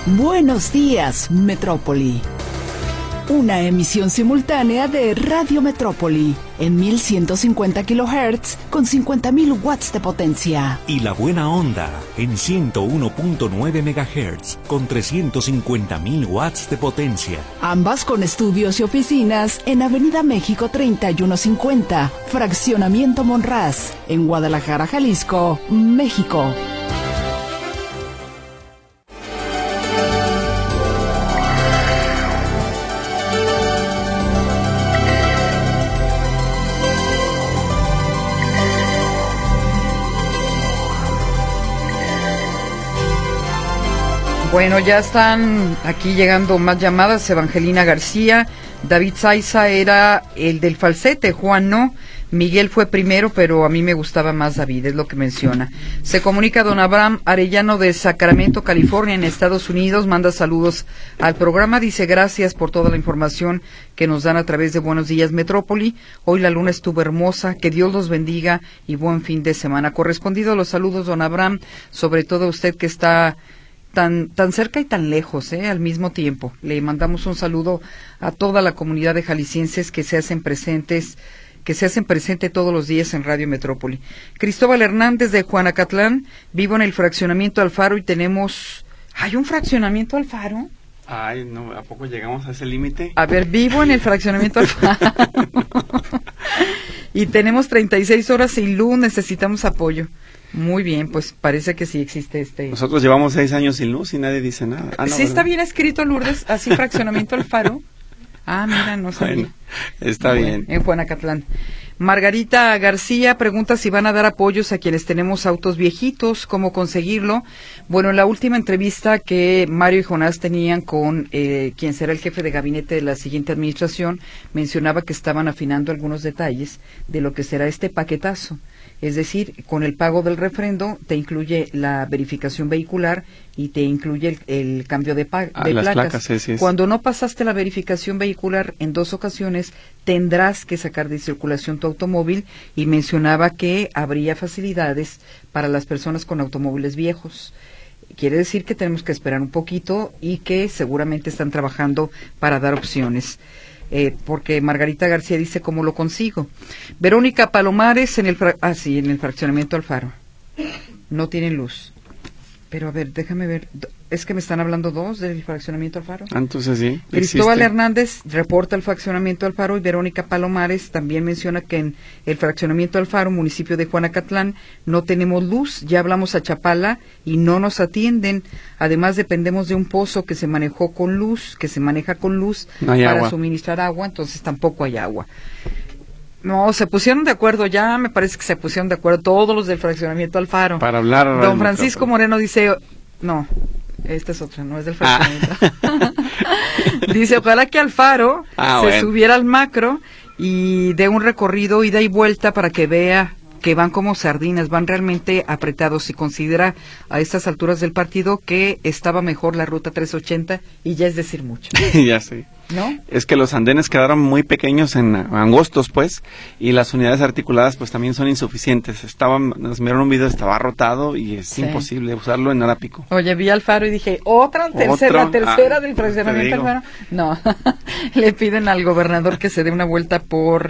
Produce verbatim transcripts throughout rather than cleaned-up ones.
Buenos días, Metrópoli. Una emisión simultánea de Radio Metrópoli en mil ciento cincuenta kilohertz con cincuenta mil watts de potencia. Y la buena onda en ciento uno punto nueve megahertz con trescientos cincuenta mil watts de potencia. Ambas con estudios y oficinas en Avenida México treinta y uno cincuenta, Fraccionamiento Monraz, en Guadalajara, Jalisco, México. Bueno, ya están aquí llegando más llamadas. Evangelina García, David Saiza era el del falsete, Juan no, Miguel fue primero, pero a mí me gustaba más David, es lo que menciona. Se comunica don Abraham Arellano de Sacramento, California, en Estados Unidos, manda saludos al programa, dice gracias por toda la información que nos dan a través de Buenos Días Metrópoli. Hoy la luna estuvo hermosa, que Dios los bendiga y buen fin de semana. Correspondido a los saludos, don Abraham, sobre todo a usted que está tan tan cerca y tan lejos, ¿eh? Al mismo tiempo. Le mandamos un saludo a toda la comunidad de jaliscienses que se hacen presentes, que se hacen presente todos los días en Radio Metrópoli. Cristóbal Hernández de Juanacatlán, vivo en el fraccionamiento Alfaro y tenemos... ¿Hay un fraccionamiento Alfaro? Ay, no, ¿a poco llegamos a ese límite? A ver, vivo en el fraccionamiento Alfaro. Y tenemos treinta y seis horas sin luz, necesitamos apoyo. Muy bien, pues parece que sí existe este... Nosotros llevamos seis años sin luz y nadie dice nada. Ah, no, sí, ¿verdad? está bien escrito, Lourdes, así fraccionamiento Alfaro. Ah, mira, no sabía. Bueno, está bueno, bien. En Juanacatlán. Margarita García pregunta si van a dar apoyos a quienes tenemos autos viejitos, cómo conseguirlo. Bueno, en la última entrevista que Mario y Jonás tenían con eh, quien será el jefe de gabinete de la siguiente administración, mencionaba que estaban afinando algunos detalles de lo que será este paquetazo. Es decir, con el pago del refrendo te incluye la verificación vehicular y te incluye el, el cambio de, pa ah, de las placas. placas sí, sí es. Cuando no pasaste la verificación vehicular en dos ocasiones, tendrás que sacar de circulación tu automóvil y mencionaba que habría facilidades para las personas con automóviles viejos. Quiere decir que tenemos que esperar un poquito y que seguramente están trabajando para dar opciones. Eh, porque Margarita García dice cómo lo consigo. Verónica Palomares en el fra ah, sí, en el fraccionamiento Alfaro. No tienen luz. Pero a ver, déjame ver. Es que me están hablando dos del fraccionamiento Alfaro. Entonces sí. Cristóbal existe. Hernández reporta el fraccionamiento Alfaro y Verónica Palomares también menciona que en el fraccionamiento Alfaro, municipio de Juanacatlán, no tenemos luz. Ya hablamos a Chapala y no nos atienden. Además dependemos de un pozo que se manejó con luz, que se maneja con luz no hay para agua. suministrar agua, entonces tampoco hay agua. No, se pusieron de acuerdo, ya me parece que se pusieron de acuerdo todos los del fraccionamiento Alfaro. Para hablar. Don Francisco Moreno dice, no, esta es otra, no es del fraccionamiento. Ah. Dice, ojalá que Alfaro ah, se bueno. subiera al macro y dé un recorrido ida y vuelta para que vea que van como sardinas, van realmente apretados y considera a estas alturas del partido que estaba mejor la ruta trescientos ochenta y ya es decir mucho. Ya sé. ¿No? Es que los andenes quedaron muy pequeños, en angostos, pues, y las unidades articuladas, pues, también son insuficientes. Estaban, nos miraron un video, estaba rotado y es sí. imposible usarlo en Arápico. Oye, vi Alfaro y dije, ¿otra tercera, la tercera ah, del fraccionamiento Alfaro? No, le piden al gobernador que se dé una vuelta por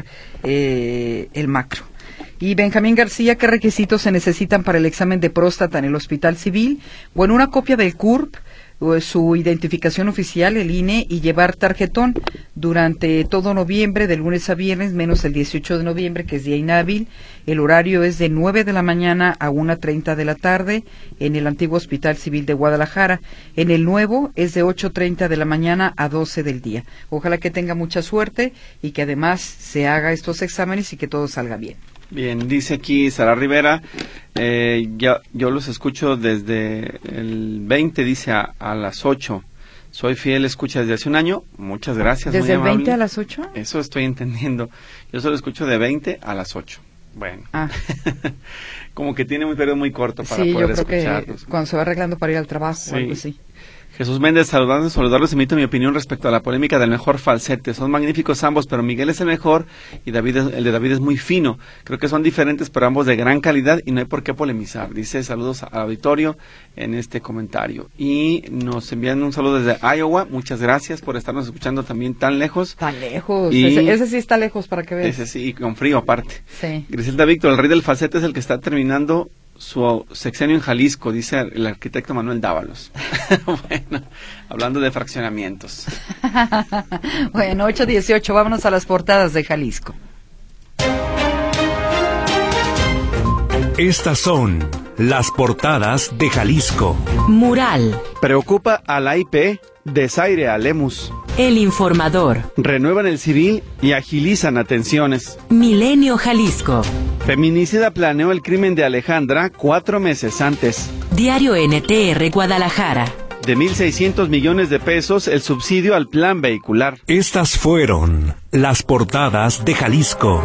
eh, el macro. Y Benjamín García, ¿qué requisitos se necesitan para el examen de próstata en el Hospital Civil? Bueno, una copia del C U R P, su identificación oficial, el I N E, y llevar tarjetón durante todo noviembre, de lunes a viernes, menos el dieciocho de noviembre, que es día inhábil. El horario es de nueve de la mañana a una treinta de la tarde en el antiguo Hospital Civil de Guadalajara. En el nuevo es de ocho treinta de la mañana a doce del día. Ojalá que tenga mucha suerte y que además se haga estos exámenes y que todo salga bien. Bien, dice aquí Sara Rivera, eh, yo, yo los escucho desde el veinte, dice a, a las ocho. Soy fiel escucha desde hace un año. Muchas gracias. ¿Desde muy el amable. veinte a las ocho? Eso estoy entendiendo. Yo solo escucho de veinte a las ocho. Bueno. Ah. Como que tiene un periodo muy corto para sí, poder escucharlos. Sí, yo creo escucharlos. que cuando se va arreglando para ir al trabajo sí. o algo así. Jesús Méndez, saludando, saludarlos, emito mi opinión respecto a la polémica del mejor falsete. Son magníficos ambos, pero Miguel es el mejor y David es, el de David es muy fino. Creo que son diferentes, pero ambos de gran calidad y no hay por qué polemizar. Dice saludos al auditorio en este comentario. Y nos envían un saludo desde Iowa. Muchas gracias por estarnos escuchando también tan lejos. Tan lejos. Y ese, ese sí está lejos para que veas. Ese sí, y con frío aparte. Sí. Griselda Víctor, el rey del falsete es el que está terminando su sexenio en Jalisco, dice el arquitecto Manuel Dávalos. Bueno, hablando de fraccionamientos. Bueno, ocho dieciocho, vámonos a las portadas de Jalisco. Estas son las portadas de Jalisco. Mural. Preocupa a la I P, desaire a Lemus. El Informador. Renuevan el civil y agilizan atenciones. Milenio Jalisco. Feminicida planeó el crimen de Alejandra cuatro meses antes. Diario N T R Guadalajara. De mil seiscientos millones de pesos el subsidio al plan vehicular. Estas fueron las portadas de Jalisco.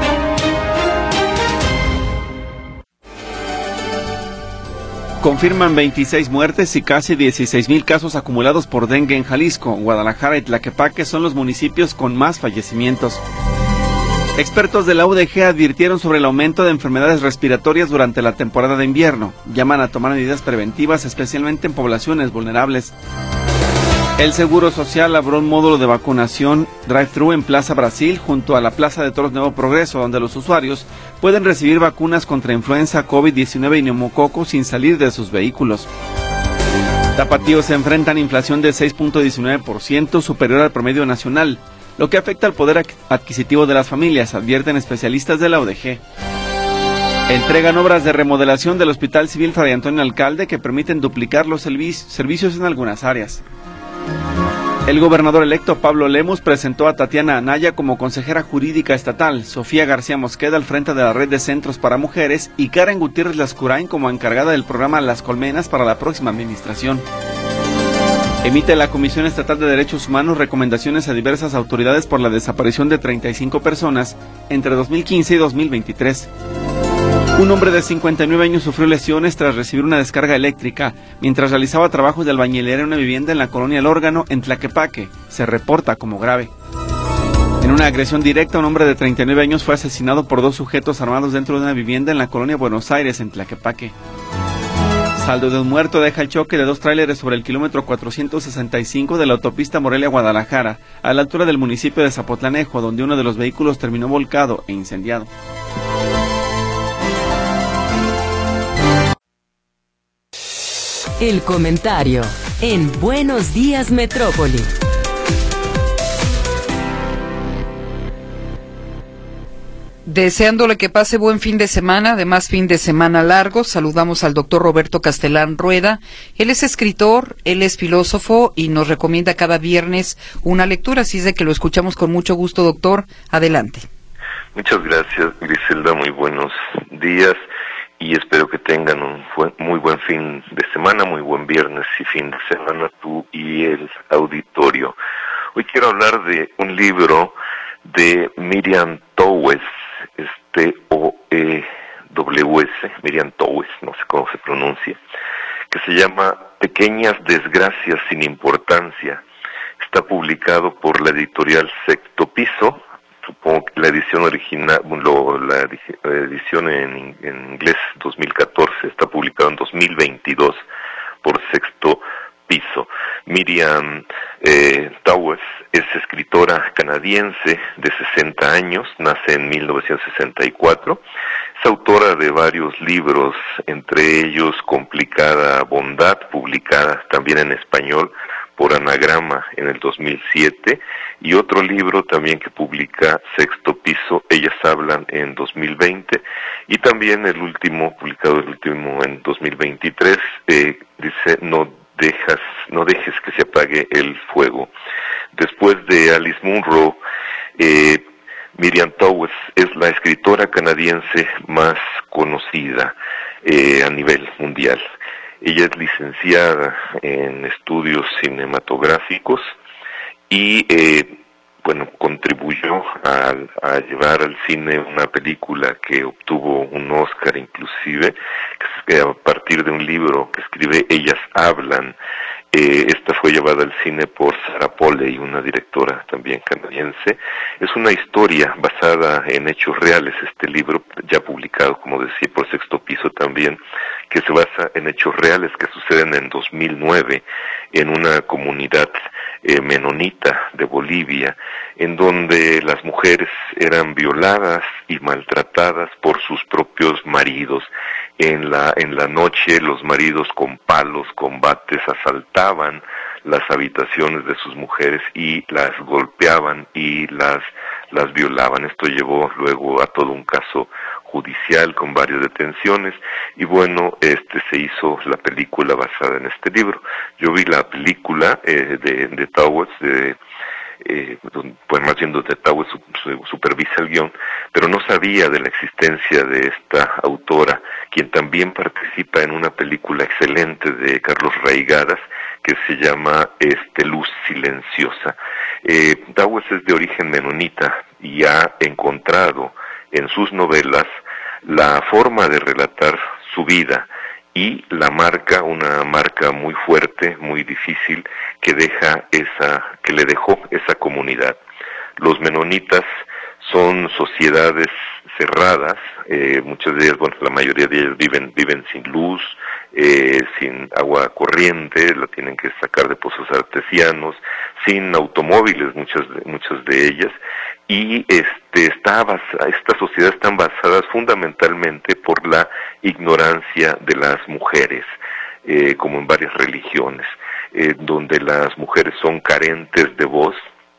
Confirman veintiséis muertes y casi dieciséis mil casos acumulados por dengue en Jalisco. Guadalajara y Tlaquepaque son los municipios con más fallecimientos. Expertos de la U D G advirtieron sobre el aumento de enfermedades respiratorias durante la temporada de invierno. Llaman a tomar medidas preventivas, especialmente en poblaciones vulnerables. El Seguro Social abrió un módulo de vacunación drive-thru en Plaza Brasil, junto a la Plaza de Toros Nuevo Progreso, donde los usuarios pueden recibir vacunas contra influenza, COVID diecinueve y neumococo sin salir de sus vehículos. Tapatío se enfrentan a inflación de seis punto diecinueve por ciento, superior al promedio nacional, lo que afecta al poder adquisitivo de las familias, advierten especialistas de la U D G. Entregan obras de remodelación del Hospital Civil Fray Antonio Alcalde que permiten duplicar los servicios en algunas áreas. El gobernador electo Pablo Lemus presentó a Tatiana Anaya como consejera jurídica estatal, Sofía García Mosqueda al frente de la red de centros para mujeres y Karen Gutiérrez Lascurain como encargada del programa Las Colmenas para la próxima administración. Emite la Comisión Estatal de Derechos Humanos recomendaciones a diversas autoridades por la desaparición de treinta y cinco personas entre dos mil quince y dos mil veintitrés. Un hombre de cincuenta y nueve años sufrió lesiones tras recibir una descarga eléctrica mientras realizaba trabajos de albañilería en una vivienda en la colonia El Órgano, en Tlaquepaque. Se reporta como grave. En una agresión directa, un hombre de treinta y nueve años fue asesinado por dos sujetos armados dentro de una vivienda en la colonia Buenos Aires, en Tlaquepaque. Saldo de un muerto deja el choque de dos tráileres sobre el kilómetro cuatrocientos sesenta y cinco de la autopista Morelia-Guadalajara, a la altura del municipio de Zapotlanejo, donde uno de los vehículos terminó volcado e incendiado. El comentario en Buenos Días Metrópoli. Deseándole que pase buen fin de semana, además fin de semana largo, saludamos al doctor Roberto Castelán Rueda. Él es escritor, él es filósofo y nos recomienda cada viernes una lectura, así es de que lo escuchamos con mucho gusto, doctor. Adelante. Muchas gracias, Griselda, muy buenos días y espero que tengan un buen, muy buen fin de semana, muy buen viernes y fin de semana tú y el auditorio. Hoy quiero hablar de un libro de Miriam Towes, este o e w s, Miriam Towes, no sé cómo se pronuncia, que se llama Pequeñas Desgracias sin Importancia. Está publicado por la editorial Sexto Piso. Supongo que la edición original, lo, la edición en, en inglés dos mil catorce, está publicado en dos mil veintidós por Sexto Piso. Miriam eh, Towes es escritora canadiense de sesenta años, nace en mil novecientos sesenta y cuatro, es autora de varios libros, entre ellos Complicada Bondad, publicada también en español por Anagrama en el dos mil siete, y otro libro también que publica Sexto Piso, Ellas Hablan, en dos mil veinte, y también el último, publicado el último en dos mil veintitrés, eh, dice No dejas, no dejes que se apague el fuego. Después de Alice Munro, eh, Miriam Towes es la escritora canadiense más conocida eh, a nivel mundial. Ella es licenciada en estudios cinematográficos y, eh, bueno, contribuyó a, a llevar al cine una película que obtuvo un Oscar inclusive, que a partir de un libro que escribe Ellas Hablan, Eh, esta fue llevada al cine por Sarah Polley, una directora también canadiense. Es una historia basada en hechos reales, este libro ya publicado, como decía, por Sexto Piso también, que se basa en hechos reales que suceden en dos mil nueve en una comunidad eh, menonita de Bolivia, en donde las mujeres eran violadas y maltratadas por sus propios maridos. En la, en la noche los maridos con palos, con bates, asaltaban las habitaciones de sus mujeres y las golpeaban y las, las violaban. Esto llevó luego a todo un caso judicial con varias detenciones y bueno, este se hizo la película basada en este libro. Yo vi la película eh, de, de Towers, de Eh, pues más bien donde Towers su, su, supervisa el guión, pero no sabía de la existencia de esta autora, quien también participa en una película excelente de Carlos Reigadas que se llama este Luz Silenciosa. Eh, Towers es de origen menonita y ha encontrado en sus novelas la forma de relatar su vida y la marca, una marca muy fuerte, muy difícil, que deja esa, que le dejó esa comunidad. Los menonitas son sociedades cerradas, eh, muchas de ellas, bueno, la mayoría de ellas viven, viven sin luz, eh, sin agua corriente, la tienen que sacar de pozos artesianos, sin automóviles, muchas, muchas de ellas, y este, está basa, estas sociedades están basadas fundamentalmente por la ignorancia de las mujeres, eh, como en varias religiones, eh, donde las mujeres son carentes de voz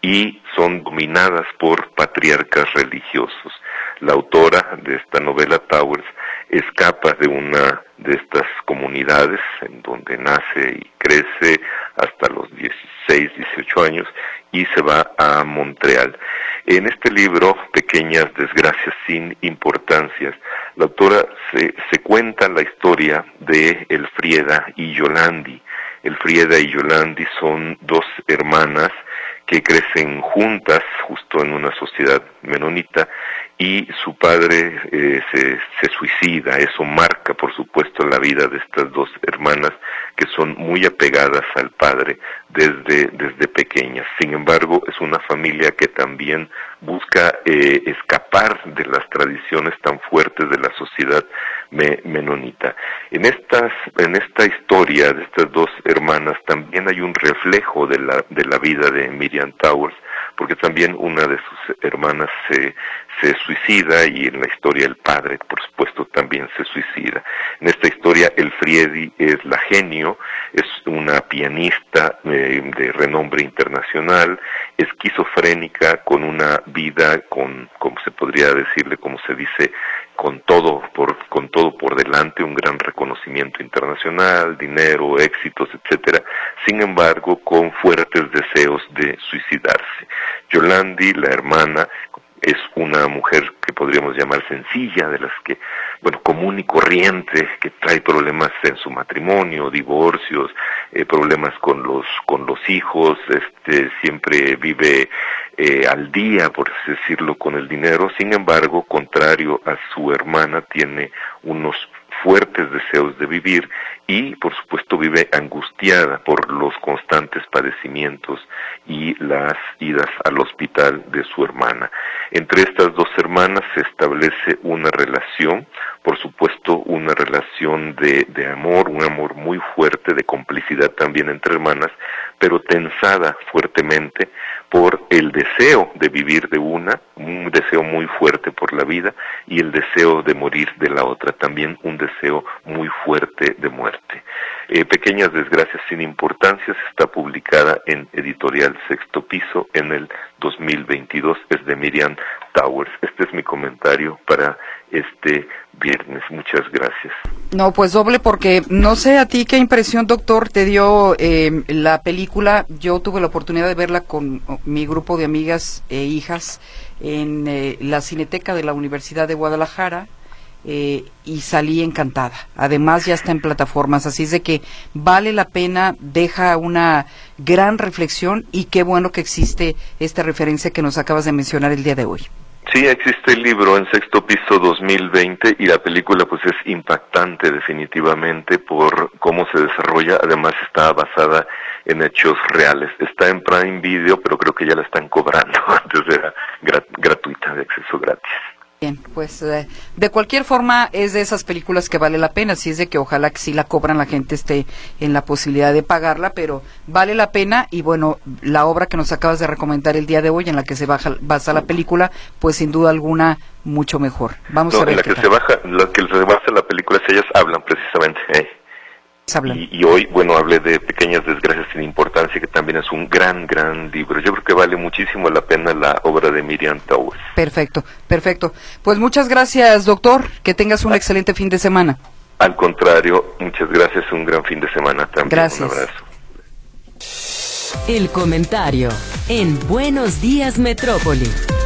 y son dominadas por patriarcas religiosos. La autora de esta novela, Towers, escapa de una de estas comunidades en donde nace y crece hasta los dieciséis, dieciocho años y se va a Montreal. En este libro, Pequeñas desgracias sin importancias, la autora se, se cuenta la historia de Elfrieda y Yolandi. Elfrieda y Yolandi son dos hermanas que crecen juntas justo en una sociedad menonita y su padre eh, se, se suicida. Eso marca, por supuesto, la vida de estas dos hermanas que son muy apegadas al padre desde, desde pequeñas. Sin embargo, es una familia que también busca eh, escapar de las tradiciones tan fuertes de la sociedad me, menonita. En estas, en esta historia de estas dos hermanas también hay un reflejo de la, de la vida de Miriam Towers, porque también una de sus hermanas se, se suicida y en la historia el padre, por supuesto, también se suicida. En esta historia Elfriedi es la genio, es una pianista eh, de renombre internacional, esquizofrénica, con una vida con, como se podría decirle, como se dice, con todo por con todo por delante, un gran reconocimiento internacional, dinero, éxitos, etcétera. Sin embargo, con fuertes deseos de suicidarse. Yolandi, la hermana, es una mujer que podríamos llamar sencilla, de las que, bueno, común y corriente, que trae problemas en su matrimonio, divorcios, eh, problemas con los con los hijos, este siempre vive eh, al día, por así decirlo, con el dinero. Sin embargo, contrario a su hermana, tiene unos fuertes deseos de vivir y, por supuesto, vive angustiada por los constantes padecimientos y las idas al hospital de su hermana. Entre estas dos hermanas se establece una relación, por supuesto, una relación de, de amor, un amor muy fuerte, de complicidad también entre hermanas, pero tensada fuertemente por el deseo de vivir de una, un deseo muy fuerte por la vida, y el deseo de morir de la otra, también un deseo muy fuerte de muerte. Eh, Pequeñas desgracias sin importancias está publicada en Editorial Sexto Piso en el dos mil veintidós, es de Miriam Towers. Este es mi comentario para este viernes. Muchas gracias. No, pues doble, porque no sé a ti qué impresión, doctor, te dio eh, la película. Yo tuve la oportunidad de verla con mi grupo de amigas e hijas en eh, la Cineteca de la Universidad de Guadalajara. Eh, y salí encantada. Además ya está en plataformas, así es de que vale la pena, deja una gran reflexión y qué bueno que existe esta referencia que nos acabas de mencionar el día de hoy. Sí, existe el libro en Sexto Piso dos mil veinte y la película pues es impactante definitivamente por cómo se desarrolla, además está basada en hechos reales. Está en Prime Video, pero creo que ya la están cobrando, antes era grat- gratuita, de acceso gratis. Bien, pues eh, de cualquier forma es de esas películas que vale la pena, si es de que ojalá que si la cobran la gente esté en la posibilidad de pagarla, pero vale la pena. Y bueno, la obra que nos acabas de recomendar el día de hoy, en la que se baja, basa la película, pues sin duda alguna mucho mejor. Vamos no, a ver. En la que se baja, la que se basa la película, si ellas hablan precisamente. Eh. Y, y hoy, bueno, hablé de Pequeñas Desgracias sin Importancia, que también es un gran, gran libro. Yo creo que vale muchísimo la pena la obra de Miriam Towers. Perfecto, perfecto. Pues muchas gracias, doctor. Que tengas un ah. excelente fin de semana. Al contrario, muchas gracias. Un gran fin de semana también. Gracias. Un abrazo. El comentario en Buenos Días Metrópoli.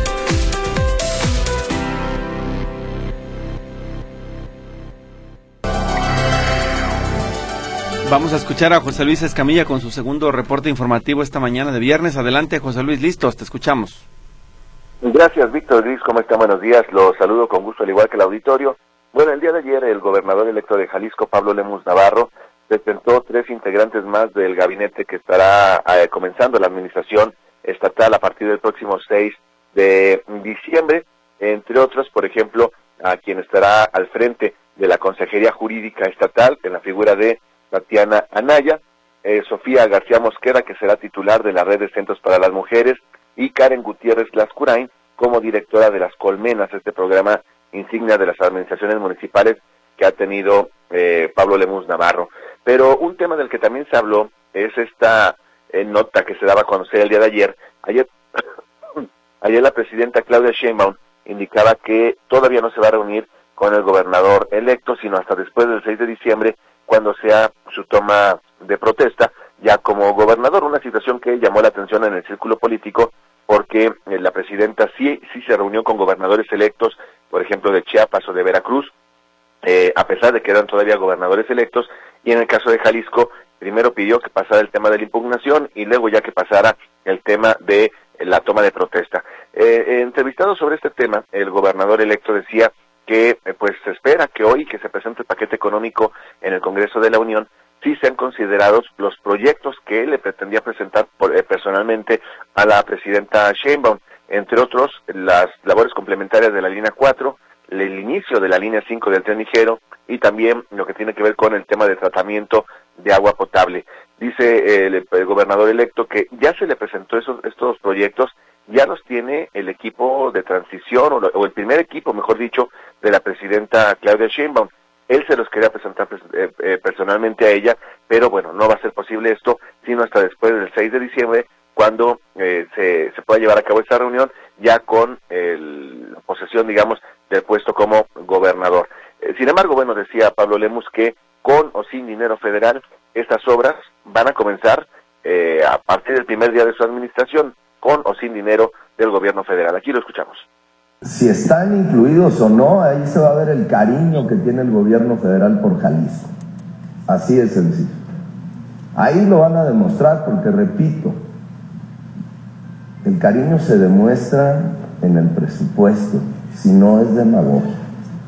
Vamos a escuchar a José Luis Escamilla con su segundo reporte informativo esta mañana de viernes. Adelante, José Luis, listos, te escuchamos. Gracias, Víctor Luis, ¿cómo están? Buenos días, los saludo con gusto, al igual que el auditorio. Bueno, el día de ayer el gobernador electo de Jalisco, Pablo Lemus Navarro, presentó tres integrantes más del gabinete que estará eh, comenzando la administración estatal a partir del próximo seis de diciembre, entre otros, por ejemplo, a quien estará al frente de la Consejería Jurídica Estatal, en la figura de Tatiana Anaya, eh, Sofía García Mosquera, que será titular de la Red de Centros para las Mujeres, y Karen Gutiérrez Lascurain como directora de las Colmenas, este programa insignia de las administraciones municipales que ha tenido eh, Pablo Lemus Navarro. Pero un tema del que también se habló es esta eh, nota que se daba a conocer el día de ayer. Ayer, ayer la presidenta Claudia Sheinbaum indicaba que todavía no se va a reunir con el gobernador electo, sino hasta después del seis de diciembre, cuando sea su toma de protesta ya como gobernador, una situación que llamó la atención en el círculo político porque eh, la presidenta sí sí se reunió con gobernadores electos, por ejemplo de Chiapas o de Veracruz, eh, a pesar de que eran todavía gobernadores electos, y en el caso de Jalisco primero pidió que pasara el tema de la impugnación y luego ya que pasara el tema de eh, la toma de protesta. Eh, eh, entrevistado sobre este tema, el gobernador electo decía que eh, pues se espera que hoy que se presente el paquete económico en el Congreso de la Unión, sí sean considerados los proyectos que él le pretendía presentar por, eh, personalmente a la presidenta Sheinbaum, entre otros las labores complementarias de la línea cuatro, el inicio de la línea cinco del tren ligero y también lo que tiene que ver con el tema de tratamiento de agua potable. Dice eh, el, el gobernador electo que ya se le presentó esos estos proyectos, ya los tiene el equipo de transición, o, o el primer equipo, mejor dicho, de la presidenta Claudia Sheinbaum. Él se los quería presentar eh, eh, personalmente a ella, pero bueno, no va a ser posible esto, sino hasta después del seis de diciembre, cuando eh, se, se pueda llevar a cabo esta reunión, ya con el, la posesión, digamos, del puesto como gobernador. Eh, sin embargo, bueno, decía Pablo Lemus que con o sin dinero federal, estas obras van a comenzar eh, a partir del primer día de su administración, con o sin dinero del gobierno federal. Aquí lo escuchamos. Si están incluidos o no, ahí se va a ver el cariño que tiene el gobierno federal por Jalisco. Así de sencillo. Ahí lo van a demostrar porque, repito, el cariño se demuestra en el presupuesto, si no es demagogia.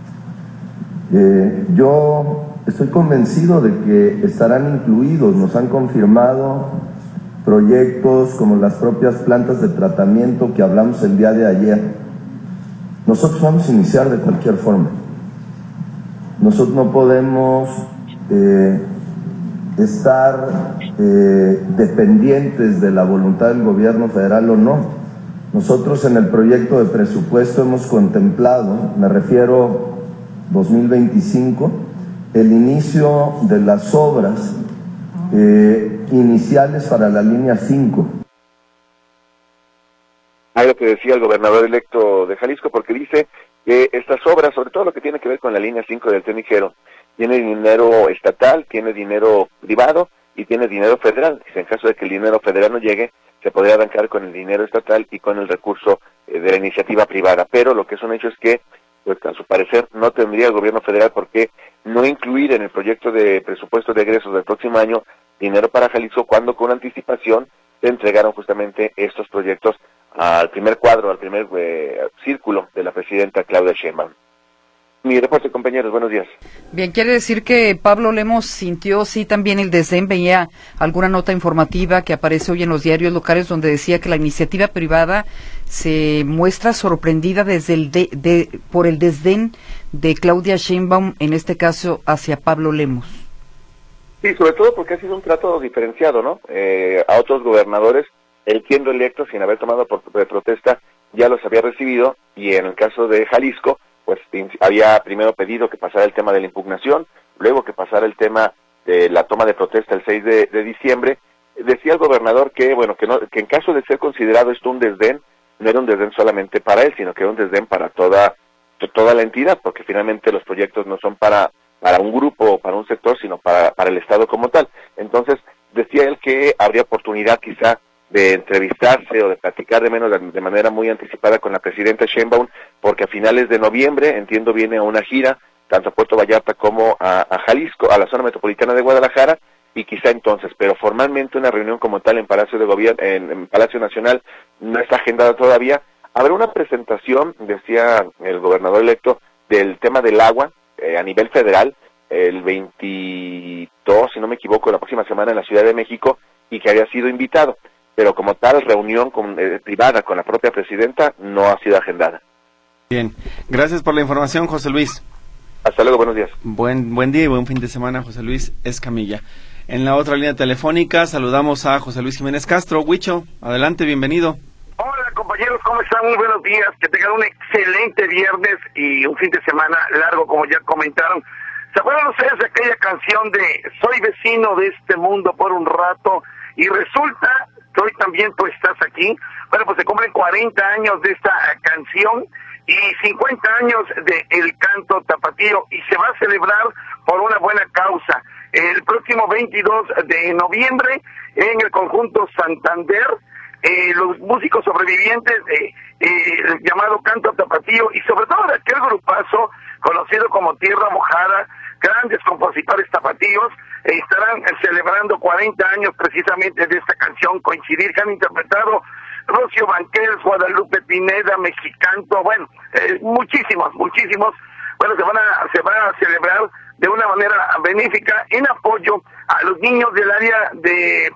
Eh, yo estoy convencido de que estarán incluidos, nos han confirmado proyectos como las propias plantas de tratamiento que hablamos el día de ayer. Nosotros vamos a iniciar de cualquier forma. Nosotros no podemos eh, estar eh, dependientes de la voluntad del gobierno federal o no. Nosotros en el proyecto de presupuesto hemos contemplado, me refiero dos mil veinticinco, el inicio de las obras eh, iniciales para la línea cinco. Hay lo que decía el gobernador electo de Jalisco, porque dice que estas obras, sobre todo lo que tiene que ver con la línea cinco del tren ligero, tiene dinero estatal, tiene dinero privado y tiene dinero federal. Dice, en caso de que el dinero federal no llegue, se podría arrancar con el dinero estatal y con el recurso eh, de la iniciativa privada. Pero lo que es un hecho es que, pues a su parecer, no tendría el gobierno federal por qué no incluir en el proyecto de presupuesto de egresos del próximo año dinero para Jalisco, cuando con anticipación se entregaron justamente estos proyectos al primer cuadro, al primer eh, círculo de la presidenta Claudia Sheinbaum. Mi reporte, compañeros, buenos días. Bien, quiere decir que Pablo Lemos sintió, sí, también el desdén. Veía alguna nota informativa que aparece hoy en los diarios locales donde decía que la iniciativa privada se muestra sorprendida desde el de, de, por el desdén de Claudia Sheinbaum, en este caso, hacia Pablo Lemos. Sí, sobre todo porque ha sido un trato diferenciado, ¿no? Eh, a otros gobernadores, él siendo electo sin haber tomado por, por protesta, ya los había recibido, y en el caso de Jalisco, pues había primero pedido que pasara el tema de la impugnación, luego que pasara el tema de la toma de protesta el seis de, de diciembre. Decía el gobernador que, bueno, que, no, que en caso de ser considerado esto un desdén, no era un desdén solamente para él, sino que era un desdén para toda, toda la entidad, porque finalmente los proyectos no son para, para un grupo o para un sector, sino para, para el Estado como tal. Entonces, decía él que habría oportunidad quizá de entrevistarse o de platicar de menos de, de manera muy anticipada con la presidenta Sheinbaum, porque a finales de noviembre, entiendo, viene a una gira, tanto a Puerto Vallarta como a, a Jalisco, a la zona metropolitana de Guadalajara, y quizá entonces, pero formalmente una reunión como tal en Palacio de Gobierno, en, en Palacio Nacional, no está agendada todavía. Habrá una presentación, decía el gobernador electo, del tema del agua eh, a nivel federal, el veintidós, si no me equivoco, la próxima semana en la Ciudad de México, y que había sido invitado. Pero como tal, reunión con, eh, privada con la propia presidenta no ha sido agendada. Bien, gracias por la información, José Luis. Hasta luego, buenos días. Buen buen día y buen fin de semana, José Luis Escamilla. En la otra línea telefónica saludamos a José Luis Jiménez Castro. Huicho, adelante, bienvenido. Hola, compañeros, ¿cómo están? Muy buenos días, que tengan un excelente viernes y un fin de semana largo, como ya comentaron. ¿Se acuerdan ustedes de aquella canción de Soy vecino de este mundo por un rato y resulta que hoy también tú estás aquí? Bueno, pues se cumplen cuarenta años de esta canción y cincuenta años de El Canto Tapatío, y se va a celebrar por una buena causa. El próximo veintidós de noviembre en el conjunto Santander, eh, los músicos sobrevivientes de eh, el llamado Canto Tapatío, y sobre todo de aquel grupazo conocido como Tierra Mojada, grandes compositores tapatíos, eh, estarán celebrando cuarenta años precisamente de esta canción. Coincidir que han interpretado Rocío Banquels, Guadalupe Pineda, Mexicanto, bueno, eh, muchísimos, muchísimos. Bueno, se van a, se va a celebrar de una manera benéfica en apoyo a los niños del área de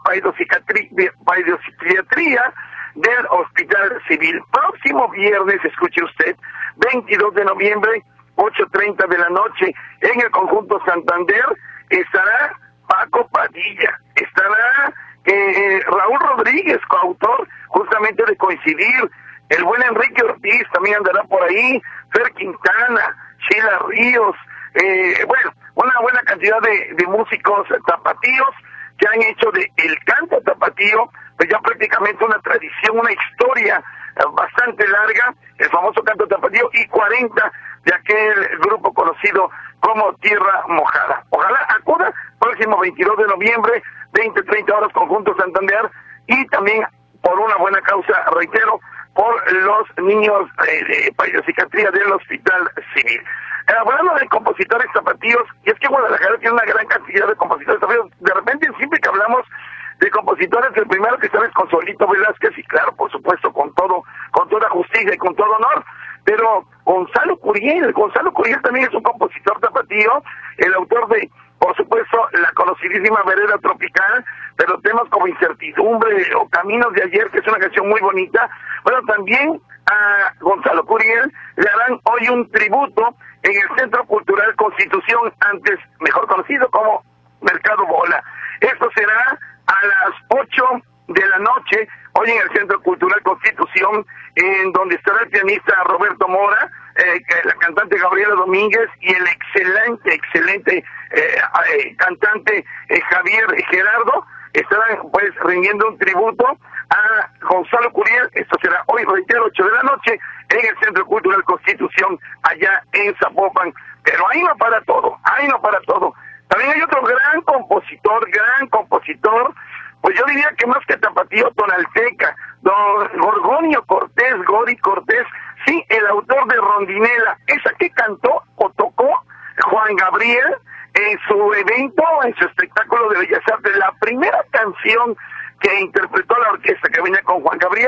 paidopsiquiatría del Hospital Civil. Próximo viernes, escuche usted, veintidós de noviembre, ocho treinta de la noche, en el conjunto Santander, estará Paco Padilla, estará eh, Raúl Rodríguez, coautor justamente de Coincidir, el buen Enrique Ortiz también andará por ahí, Fer Quintana, Sheila Ríos, eh, bueno, una buena cantidad de, de músicos tapatíos que han hecho de El Canto Tapatío pues ya prácticamente una tradición, una historia eh, bastante larga, el famoso Canto Tapatío, y cuarenta de aquel grupo conocido como Tierra Mojada. Ojalá acuda próximo veintidós de noviembre, veinte treinta horas, conjunto Santander, y también por una buena causa, reitero, por los niños eh, de paidopsiquiatría del Hospital Civil. Eh, hablando de compositores tapatíos, y es que Guadalajara tiene una gran cantidad de compositores tapatíos. De repente siempre que hablamos de compositores, el primero que sale es Consolito Velázquez, y claro, por supuesto, con todo, con toda justicia y con todo honor, pero Gonzalo Curiel, Gonzalo Curiel también es un compositor tapatío, el autor de, por supuesto, la conocidísima Vereda Tropical, pero temas como Incertidumbre o Caminos de Ayer, que es una canción muy bonita. Bueno, también a Gonzalo Curiel le harán hoy un tributo en el Centro Cultural Constitución, antes mejor conocido como Mercado Bola. Esto será a las ocho de la noche, hoy en el Centro Cultural Constitución, en donde estará el pianista Roberto Mora, eh, la cantante Gabriela Domínguez y el excelente, excelente eh, eh, cantante eh, Javier Gerardo. Estarán pues rindiendo un tributo a Gonzalo Curiel. Esto será hoy, reitero, ocho de la noche, en el Centro Cultural Constitución, allá en Zapopan. Pero ahí no para todo, ahí no para todo. También hay otro gran compositor, gran compositor, pues yo diría que más que tapatío, tonalteca, don Gorgonio Cortés, Gori Cortés, sí, el autor de Rondinela, esa que cantó o tocó Juan Gabriel en su evento, en su espectáculo de Bellas Artes. La primera canción que interpretó la orquesta que venía con Juan Gabriel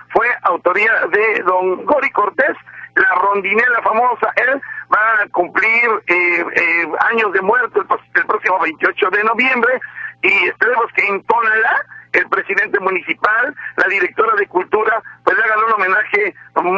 fue autoría de don Gori Cortés, la rondinela famosa. Él va a cumplir eh, eh, años de muerte el, el próximo veintiocho de noviembre, y esperemos que en Tonalá el presidente municipal, la directora de cultura, pues le hagan un homenaje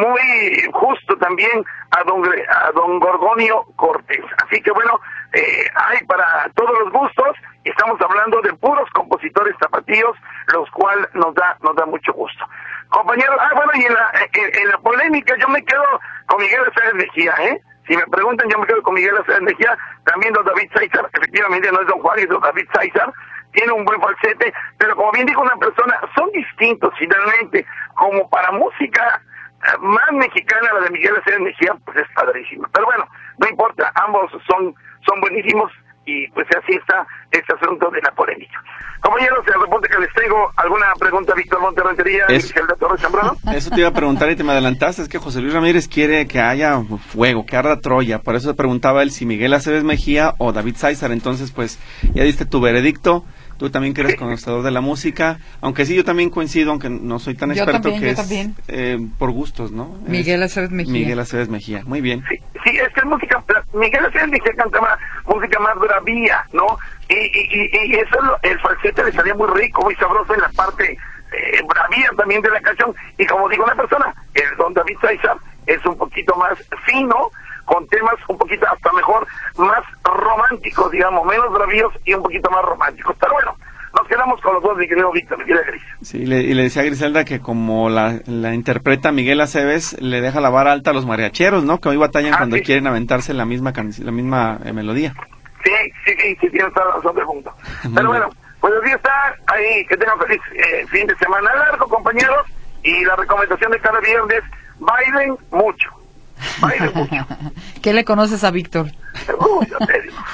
muy justo también a don a don Gorgonio Cortés. Así que bueno, eh, hay para todos los gustos, y estamos hablando de puros compositores tapatíos, los cuales nos da nos da mucho gusto. Compañeros, ah bueno, y en la, en, en la polémica yo me quedo con Miguel Aceves Mejía, ¿eh? Si me preguntan, yo me quedo con Miguel Aceves Mejía, también don David César, efectivamente no es don Juan, es don David César, tiene un buen falsete, pero como bien dijo una persona, son distintos finalmente. Como para música eh, más mexicana, la de Miguel Aceves Mejía, pues es padrísima. Pero bueno, no importa, ambos son son buenísimos, y pues así está este asunto de la polémica. Compañeros, el reporte que les traigo, ¿alguna pregunta, Víctor Monterrentería y Giselda Torres Zambrano? Eso te iba a preguntar y te me adelantaste, es que José Luis Ramírez quiere que haya fuego, que arda Troya, por eso te preguntaba él si Miguel Aceves Mejía o David César. Entonces pues ya diste tu veredicto. Tú también que eres conocedor de la música, aunque sí, yo también coincido, aunque no soy tan yo experto, también, que yo es también. Eh, por gustos, ¿no? Miguel Aceves Mejía. Miguel Aceves Mejía, muy bien. Sí, sí, es que es música, Miguel Aceves Mejía cantaba música más bravía, ¿no? Y, y, y, y eso, el falsete le salía muy rico, muy sabroso en la parte eh, bravía también de la canción, y como digo una persona, el don David César es un poquito más fino, con temas un poquito hasta mejor, más románticos, digamos, menos bravíos y un poquito más románticos. Pero bueno, nos quedamos con los dos, mi querido Víctor, mi querida Gris. Sí, le, y le decía a Griselda que como la, la interpreta Miguel Aceves, le deja la vara alta a los mariacheros, ¿no? Que hoy batallan ah, cuando sí. quieren aventarse la misma can la misma eh, melodía. Sí, sí, sí, sí, tienes toda la razón del punto. Pero bueno, pues así está, ahí, que tengan feliz eh, fin de semana largo, compañeros, y la recomendación de cada viernes, bailen mucho. Bailen mucho. ¿Qué le conoces a Víctor? Uy, ya te digo.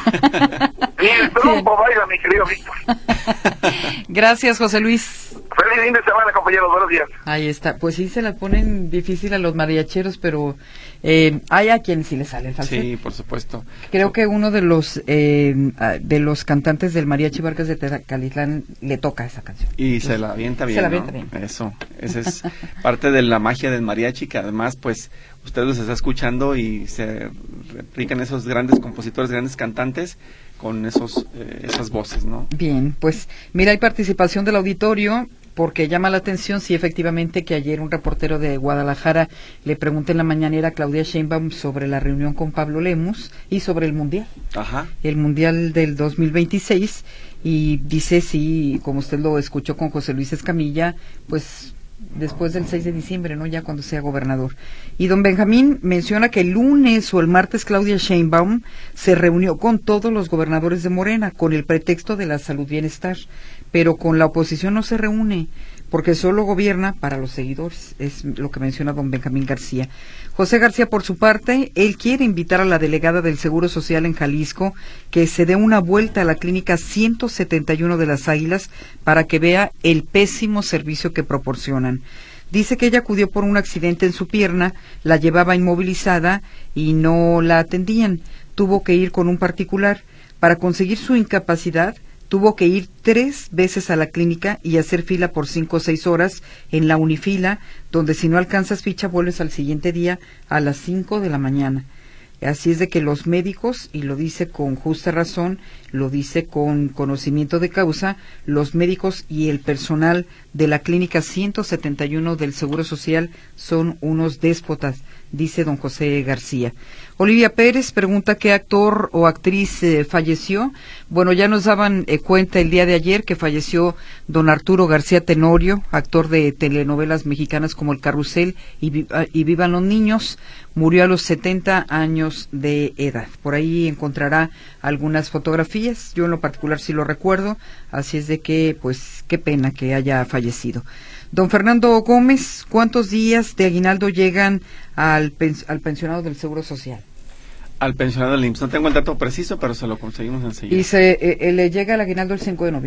Ni el trompo baila, mi querido Víctor. Gracias, José Luis. Feliz fin de semana, compañeros, buenos días. Ahí está, pues sí se la ponen difícil a los mariacheros, pero eh, hay a quien sí le sale el falsete. Sí, por supuesto. Creo que uno de los eh, de los cantantes del Mariachi Vargas de Tecalitlán le toca esa canción. Y Entonces, se la avienta bien, Se la avienta ¿no? bien. Eso, esa es parte de la magia del mariachi, que además, pues, usted los está escuchando y se replican esos grandes compositores, grandes cantantes, con esos eh, esas voces, ¿no? Bien, pues mira, hay participación del auditorio, porque llama la atención, sí, efectivamente, que ayer un reportero de Guadalajara le preguntó en la mañanera a Claudia Sheinbaum sobre la reunión con Pablo Lemus y sobre el Mundial. Ajá. El Mundial del dos mil veintiséis, y dice, sí, como usted lo escuchó con José Luis Escamilla, pues después del seis de diciembre, ¿no? Ya cuando sea gobernador. Y don Benjamín menciona que el lunes o el martes Claudia Sheinbaum se reunió con todos los gobernadores de Morena con el pretexto de la salud bienestar, pero con la oposición no se reúne porque solo gobierna para los seguidores, es lo que menciona don Benjamín García. José García, por su parte, él quiere invitar a la delegada del Seguro Social en Jalisco que se dé una vuelta a la clínica ciento setenta y uno de las Águilas para que vea el pésimo servicio que proporcionan. Dice que ella acudió por un accidente en su pierna, la llevaba inmovilizada y no la atendían. Tuvo que ir con un particular. Para conseguir su incapacidad, tuvo que ir tres veces a la clínica y hacer fila por cinco o seis horas en la unifila, donde si no alcanzas ficha vuelves al siguiente día a las cinco de la mañana. Así es de que los médicos, y lo dice con justa razón, lo dice con conocimiento de causa, los médicos y el personal de la clínica ciento setenta y uno del Seguro Social son unos déspotas, dice don José García. Olivia Pérez pregunta qué actor o actriz eh, falleció. Bueno, ya nos daban eh, cuenta el día de ayer que falleció don Arturo García Tenorio, actor de telenovelas mexicanas como El Carrusel y, y Vivan los Niños. Murió a los setenta años de edad. Por ahí encontrará algunas fotografías. Yo en lo particular sí lo recuerdo. Así es de que, pues, qué pena que haya fallecido. Don Fernando Gómez, ¿cuántos días de aguinaldo llegan al, pens al pensionado del Seguro Social? Al pensionado del I M S S. No tengo el dato preciso, pero se lo conseguimos enseguida. Y se eh, le llega el aguinaldo el cinco de noviembre.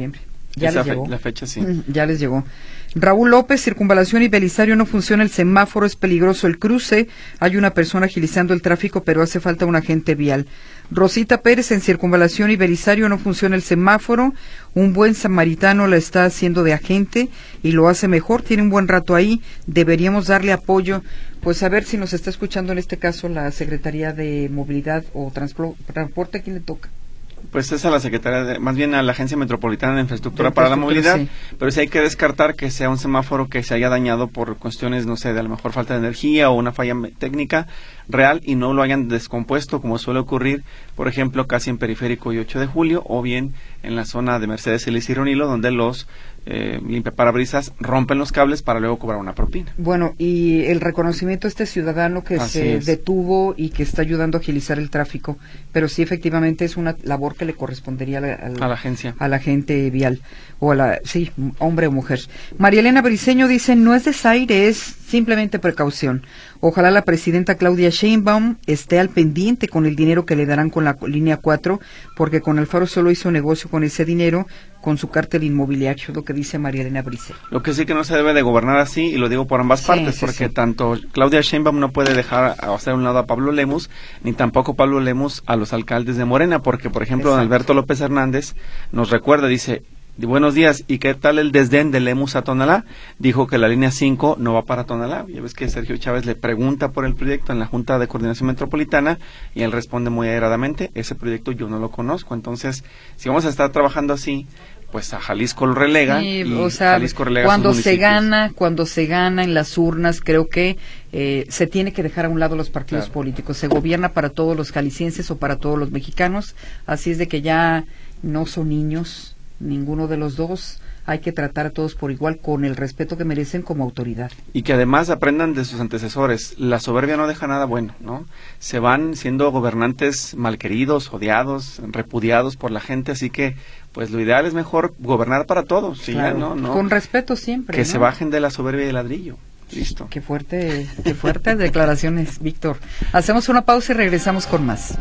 Ya Esa les fe llegó. La fecha sí. Mm, ya les llegó. Raúl López, Circunvalación y Belisario no funciona el semáforo, es peligroso el cruce. Hay una persona agilizando el tráfico, pero hace falta un agente vial. Rosita Pérez, en Circunvalación y Belisario no funciona el semáforo. Un buen samaritano la está haciendo de agente y lo hace mejor. Tiene un buen rato ahí. Deberíamos darle apoyo. Pues a ver si nos está escuchando en este caso la Secretaría de Movilidad o Transplo- Transporte. ¿A quién le toca? Pues es a la Secretaría, de, más bien a la Agencia Metropolitana de Infraestructura, de para la infraestructura, Movilidad, sí. Pero sí hay que descartar que sea un semáforo que se haya dañado por cuestiones, no sé, de a lo mejor falta de energía o una falla técnica real y no lo hayan descompuesto como suele ocurrir, por ejemplo, casi en Periférico y ocho de julio, o bien en la zona de Mercedes y Liceo Nilo, donde los eh, limpiaparabrisas rompen los cables para luego cobrar una propina. Bueno, y el reconocimiento a este ciudadano que Así se es. detuvo y que está ayudando a agilizar el tráfico, pero sí efectivamente es una labor que le correspondería a la, a la, A la agencia. a la gente vial, o a la, sí, hombre o mujer. María Elena Briceño dice, no es desaire, es simplemente precaución. Ojalá la presidenta Claudia Sheinbaum esté al pendiente con el dinero que le darán con la línea cuatro, porque con Alfaro solo hizo negocio con ese dinero, con su cártel inmobiliario, es lo que dice María Elena Briceño. Lo que sí que no se debe de gobernar así, y lo digo por ambas Sí, partes, sí, porque sí. tanto Claudia Sheinbaum no puede dejar a hacer a un lado a Pablo Lemus, ni tampoco Pablo Lemus a los alcaldes de Morena, porque por ejemplo don Exacto. Alberto López Hernández nos recuerda, dice, buenos días, ¿y qué tal el desdén de Lemus a Tonalá? Dijo que la línea cinco no va para Tonalá. Ya ves que Sergio Chávez le pregunta por el proyecto en la Junta de Coordinación Metropolitana y él responde muy airadamente, ese proyecto yo no lo conozco. Entonces, si vamos a estar trabajando así, pues a Jalisco lo relegan Sí, y o sea, Jalisco relega cuando a sus se municipios. gana, cuando se gana en las urnas, creo que eh, se tiene que dejar a un lado los partidos Claro. políticos. Se gobierna para todos los jaliscienses o para todos los mexicanos, así es de que ya no son niños, ninguno de los dos. Hay que tratar a todos por igual, con el respeto que merecen como autoridad. Y que además aprendan de sus antecesores. La soberbia no deja nada bueno, ¿no? Se van siendo gobernantes malqueridos, odiados, repudiados por la gente, así que pues lo ideal es mejor gobernar para todos, ¿sí? Claro, Ya, ¿no? No, con respeto siempre. que ¿no? se bajen de la soberbia de ladrillo. Listo. Qué fuerte, qué fuertes declaraciones, Víctor. Hacemos una pausa y regresamos con más.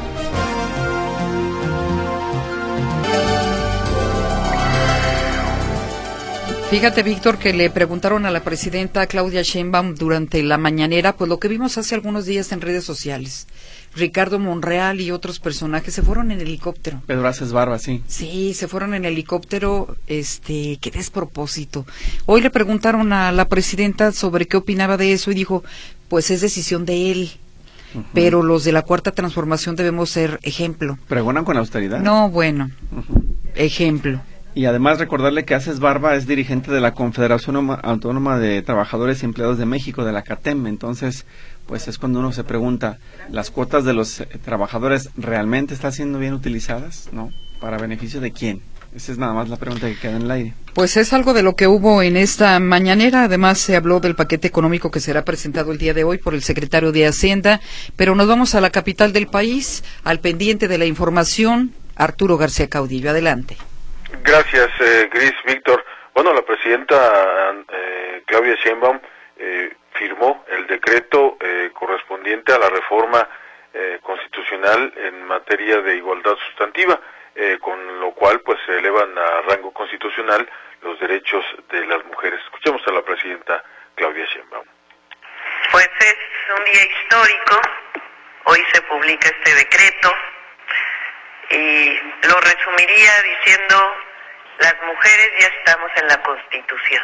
Fíjate, Víctor, que le preguntaron a la presidenta Claudia Sheinbaum durante la mañanera, pues lo que vimos hace algunos días en redes sociales. Ricardo Monreal y otros personajes se fueron en helicóptero. Pedro Aces Barba, sí. Sí, se fueron en helicóptero, este, qué despropósito. Hoy le preguntaron a la presidenta sobre qué opinaba de eso y dijo, pues es decisión de él, uh-huh. Pero los de la Cuarta Transformación debemos ser ejemplo. ¿Pregonan con austeridad? No, bueno, uh-huh. Ejemplo. Y además recordarle que Aces Barba es dirigente de la Confederación Autónoma de Trabajadores y Empleados de México, de la CATEM, entonces pues es cuando uno se pregunta, ¿las cuotas de los eh, trabajadores realmente están siendo bien utilizadas? ¿No? ¿Para beneficio de quién? Esa es nada más la pregunta que queda en el aire. Pues es algo de lo que hubo en esta mañanera. Además se habló del paquete económico que será presentado el día de hoy por el secretario de Hacienda. Pero nos vamos a la capital del país, al pendiente de la información, Arturo García Caudillo. Adelante. Gracias, eh, Gris, Víctor. Bueno, la presidenta eh, Claudia Sheinbaum eh, firmó el decreto eh, correspondiente a la reforma eh, constitucional en materia de igualdad sustantiva, eh, con lo cual pues se elevan a rango constitucional los derechos de las mujeres. Escuchemos a la presidenta Claudia Sheinbaum. Pues es un día histórico, hoy se publica este decreto y lo resumiría diciendo, las mujeres ya estamos en la Constitución.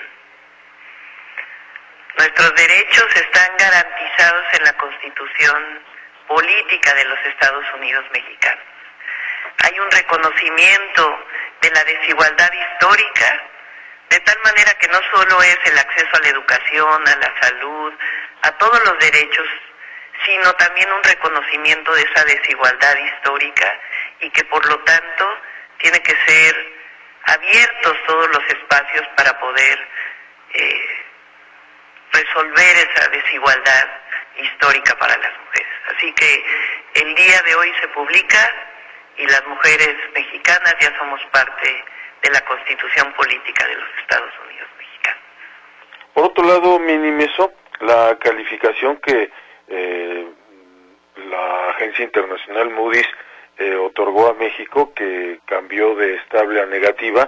Nuestros derechos están garantizados en la Constitución política de los Estados Unidos mexicanos. Hay un reconocimiento de la desigualdad histórica, de tal manera que no solo es el acceso a la educación, a la salud, a todos los derechos, sino también un reconocimiento de esa desigualdad histórica y que por lo tanto tiene que ser abiertos todos los espacios para poder eh, resolver esa desigualdad histórica para las mujeres. Así que el día de hoy se publica y las mujeres mexicanas ya somos parte de la Constitución política de los Estados Unidos mexicanos. Por otro lado, minimizó la calificación que eh, la agencia internacional Moody's eh, otorgó a México, que cambió de estable a negativa.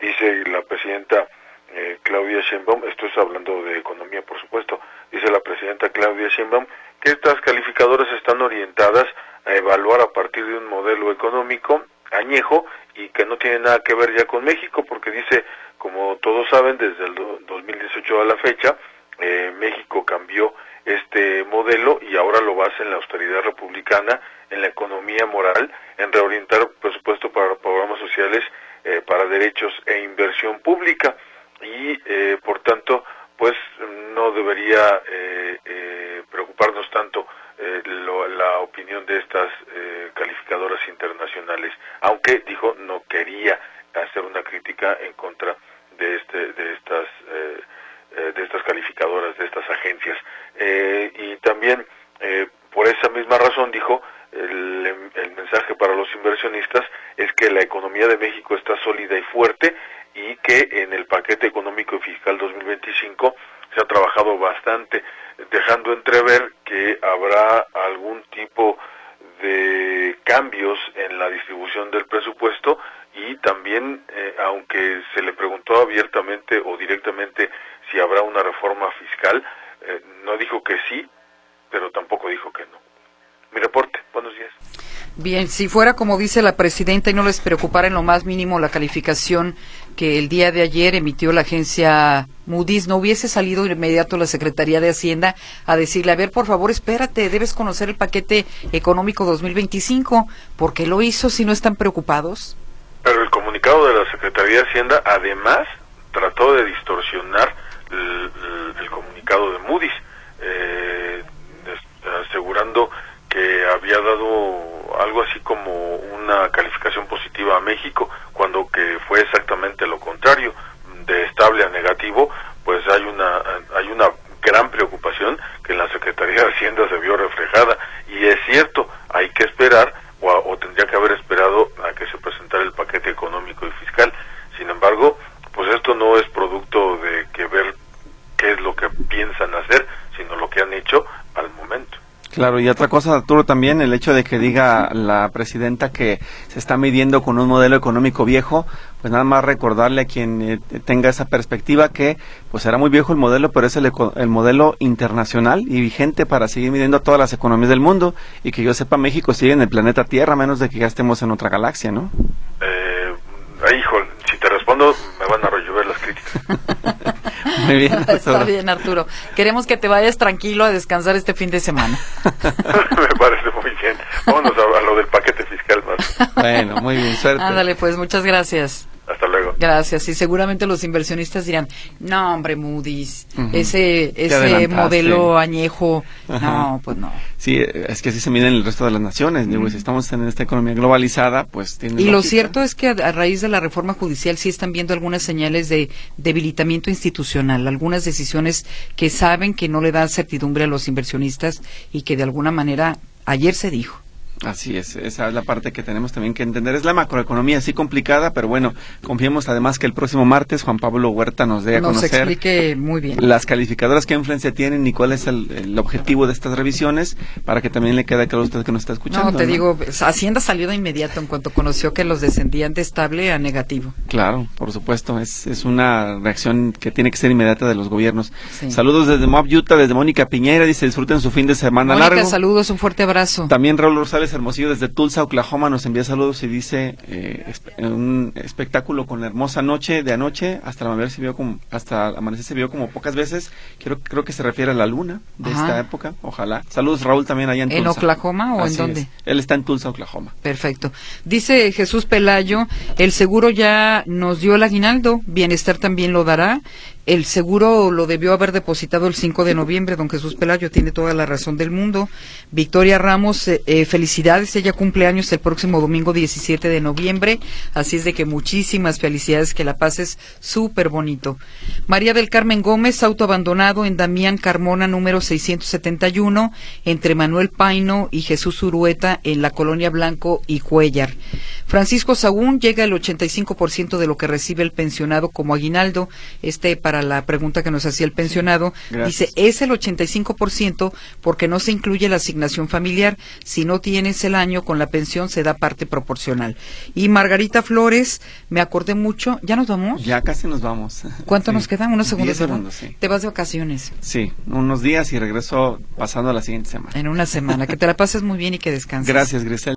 Dice la presidenta eh, Claudia Sheinbaum, esto es hablando de economía, por supuesto, dice la presidenta Claudia Sheinbaum que estas calificadoras están orientadas a evaluar a partir de un modelo económico añejo y que no tiene nada que ver ya con México, porque dice, como todos saben, desde el dos mil dieciocho a la fecha, eh, México cambió este modelo y ahora lo basa en la austeridad republicana, en la economía moral, en reorientar presupuesto para programas sociales, eh, para derechos e inversión pública, y eh, por tanto, pues no debería eh, eh, preocuparnos tanto eh, lo, la opinión de estas eh, calificadoras internacionales, aunque dijo no quería hacer una crítica en contra de este de estas eh, eh, de estas calificadoras, de estas agencias, eh, y también eh, por esa misma razón dijo el, el mensaje para los inversionistas es que la economía de México está sólida y fuerte y que en el paquete económico y fiscal dos mil veinticinco se ha trabajado bastante, dejando entrever que habrá algún tipo de cambios en la distribución del presupuesto y también, eh, aunque se le preguntó abiertamente o directamente si habrá una reforma fiscal, eh, no dijo que sí, pero tampoco dijo que no. Mi reporte, buenos días. Bien, si fuera como dice la presidenta y no les preocupara en lo más mínimo la calificación que el día de ayer emitió la agencia Moody's, no hubiese salido de inmediato la Secretaría de Hacienda a decirle, a ver, por favor, espérate, debes conocer el paquete económico dos mil veinticinco. ¿Por qué lo hizo si no están preocupados? Pero el comunicado de la Secretaría de Hacienda además trató de distorsionar el, el, el comunicado de Moody's, eh, asegurando que había dado algo así como una calificación positiva a México, cuando que fue exactamente lo contrario, de estable a negativo. Pues hay una hay una gran preocupación que en la Secretaría de Hacienda se vio reflejada, y es cierto, hay que esperar, o, o tendría que haber esperado a que se presentara el paquete económico y fiscal. Sin embargo, pues esto no es producto de que ver qué es lo que piensan hacer, sino lo que han hecho al momento. Claro, y otra cosa, Arturo, también el hecho de que diga la presidenta que se está midiendo con un modelo económico viejo, pues nada más recordarle a quien eh, tenga esa perspectiva que pues será muy viejo el modelo, pero es el, el modelo internacional y vigente para seguir midiendo a todas las economías del mundo, y que yo sepa, México sigue en el planeta Tierra, a menos de que ya estemos en otra galaxia, ¿no? Eh, hijo, si te respondo, me van a llover las críticas. Muy bien, Arturo. Está bien, Arturo. Queremos que te vayas tranquilo a descansar este fin de semana. Me parece muy bien. Vámonos a, a lo del paquete fiscal más. Bueno, muy bien, suerte. Ándale, pues, muchas gracias. Hasta luego. Gracias. Y seguramente los inversionistas dirán, no, hombre, Moody's, uh-huh. ese ese modelo añejo, uh-huh. no, pues no. Sí, es que así se miden el resto de las naciones. Uh-huh. Digo, si estamos en esta economía globalizada, pues tiene Y lógica. lo cierto es que a, a raíz de la reforma judicial sí están viendo algunas señales de debilitamiento institucional, algunas decisiones que saben que no le dan certidumbre a los inversionistas y que de alguna manera ayer se dijo. Así es, esa es la parte que tenemos también que entender. Es la macroeconomía, así complicada, pero bueno, confiemos además que el próximo martes Juan Pablo Huerta nos dé a nos conocer explique muy bien las calificadoras, qué influencia tienen y cuál es el, el objetivo de estas revisiones, para que también le quede claro a usted que nos está escuchando. No, te ¿no? digo, Hacienda salió de inmediato en cuanto conoció que los descendían de estable a negativo. Claro, por supuesto, es, es una reacción que tiene que ser inmediata de los gobiernos. Sí. Saludos desde Moab, Utah, desde Mónica Piñera, dice, disfruten su fin de semana Mónica, largo. saludos, un fuerte abrazo. También Raúl Rosales Hermosillo desde Tulsa, Oklahoma, nos envía saludos y dice eh, espe- un espectáculo con la hermosa noche de anoche, hasta el amanecer se vio como, hasta el amanecer se vio como pocas veces. Creo, creo que se refiere a la luna de Ajá. esta época, ojalá. Saludos, Raúl, también allá en Tulsa. ¿En Oklahoma o Así en dónde? Es. Él está en Tulsa, Oklahoma. Perfecto. Dice Jesús Pelayo, el seguro ya nos dio el aguinaldo, Bienestar también lo dará. El seguro lo debió haber depositado el cinco de noviembre, don Jesús Pelayo, tiene toda la razón del mundo. Victoria Ramos, eh, eh, felicidades, ella cumple años el próximo domingo diecisiete de noviembre, así es de que muchísimas felicidades, que la pases súper bonito. María del Carmen Gómez, auto abandonado en Damián Carmona número seiscientos setenta y uno, entre Manuel Paino y Jesús Urueta, en la colonia Blanco y Cuellar. Francisco Sagún, llega el ochenta y cinco por ciento de lo que recibe el pensionado como aguinaldo, este para para la pregunta que nos hacía el pensionado. Gracias. Dice, es el ochenta y cinco por ciento porque no se incluye la asignación familiar. Si no tienes el año con la pensión, se da parte proporcional. Y Margarita Flores, me acordé mucho. ¿Ya nos vamos? Ya casi nos vamos. ¿Cuánto Sí. nos quedan? Unos segundos. Diez segundos, sí. Te vas de vacaciones. Sí, unos días y regreso pasando a la siguiente semana. En una semana. Que te la pases muy bien y que descanses. Gracias, Grisel.